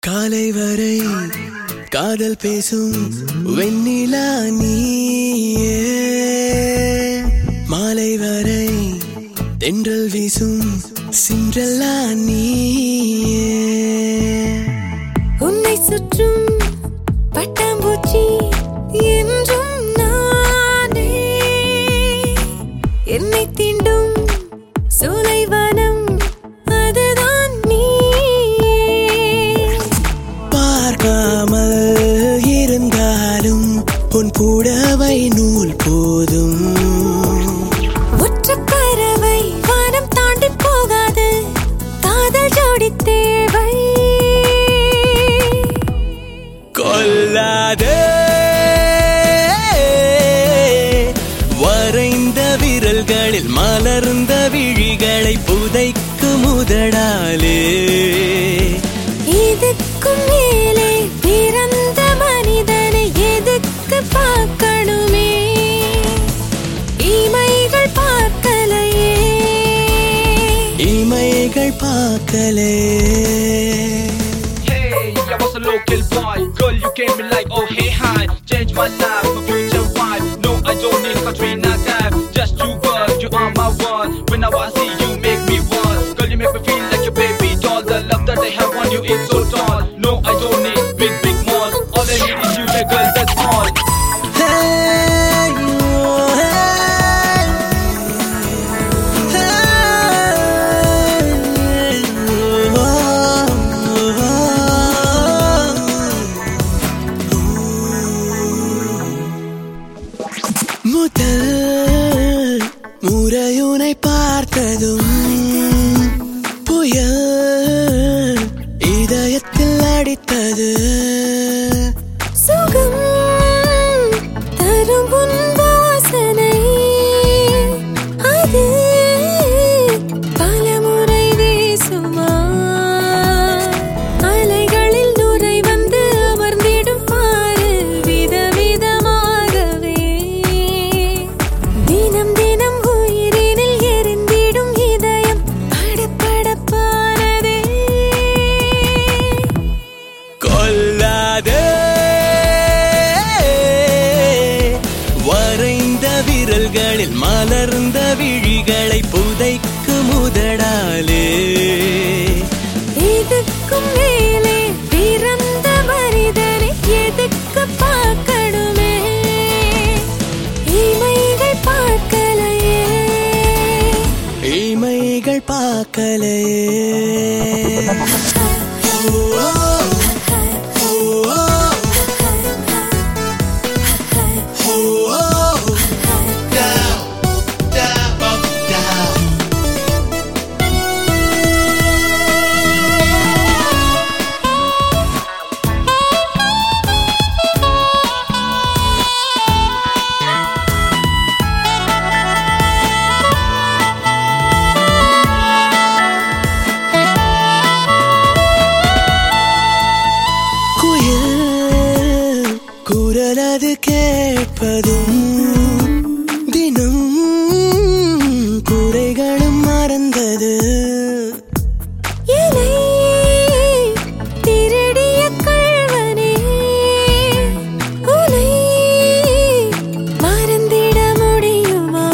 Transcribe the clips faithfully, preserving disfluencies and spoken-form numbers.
காலை வரை காதல் பேசும் வெண்ணிலா நீயே, மாலை வரை தென்றல் வீசும் சிண்ட்ரெல்லா நீயே. உன்னை சுற்றும் பட்டாம்பூச்சி என்றும் நானே, என்னை தீண்டும் சோலைவனம் அதுதான் நீயே. பார்க்காமல் இருந்தாலும் உன் புடவை நூல் போதும். ஒற்ற பறவை வானம் தாண்டி போகாது, காதல் ஜோடி தேவை. கொல்லாதே வரைந்த விரல்களில் மலர்ந்த விழிகளை புதைக்கும் உதடாலே. இதுக்கும் மேலே பிறந்த மனிதனை எதுக்கு பார்க்கணுமே, இமைகள் பார்க்கலையே, இமைகள் பார்க்கலே. I was a local boy, girl you came in like oh hey hi, change my life for future wife. No I don't need Katrina Kaif, just you girl, you are my one. Whenever I see you make me want, girl you make me feel like your baby doll. The love that I have on you is so tall. No I don't need big big malls, all I need is you the girl that's all. Hey, oh, hey, hey, oh, oh, oh. முதல் முறையுனை பார்த்ததும் புயல் இதயத்தில் அடித்தது. சுகம் தரும் உன் வாசனை, அது பலமுறை வீசுமா, அலைகளில் நுரை வந்து அமர்ந்திடும் பாரு விதவிதமாகவே. தினம் தினம் உயிரினில் எரிந்திடும் இதயம் படபடப்பானதே. கொல்லாதே வரைந்த விரல்களில் மலர்ந்த விழிகளை புதைக்கும் உதடாலே. இதுக்கும் மேலே பிறந்த மனிதனை எதுக்கு பார்க்கணுமே, இமைகள் பார்க்கலையே, இமைகள் பார்க்கலே. குரலது கேட்பதும் தினம் குறைகளும் மறந்தது. என்னை திருடிய கள்வனே, உன்னை மறந்திட முடியுமா?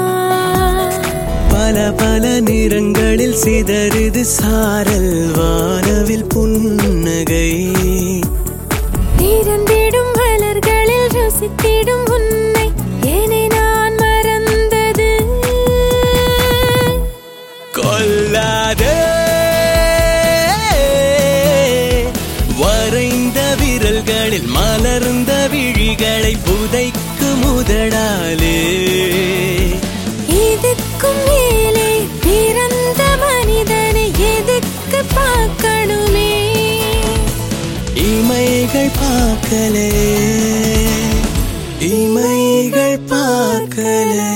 பல பல நிறங்களில் சிதறுது சாரல் வானவில் புன்னகை. திறந்திடும் மலர்களில் ருசித்திடும் உன்னை என்னை நான் மறந்தது. கொல்லாதே வரைந்த விரல்களில் மலர்ந்த விழிகளை புதைக்கும் உதடாலே. இதுக்கும் மேலே பிறந்த மனிதனை எதுக்கு பார்க்கணுமே, இமைகள் பார்க்கலே, இமைகள் பார்க்கலே.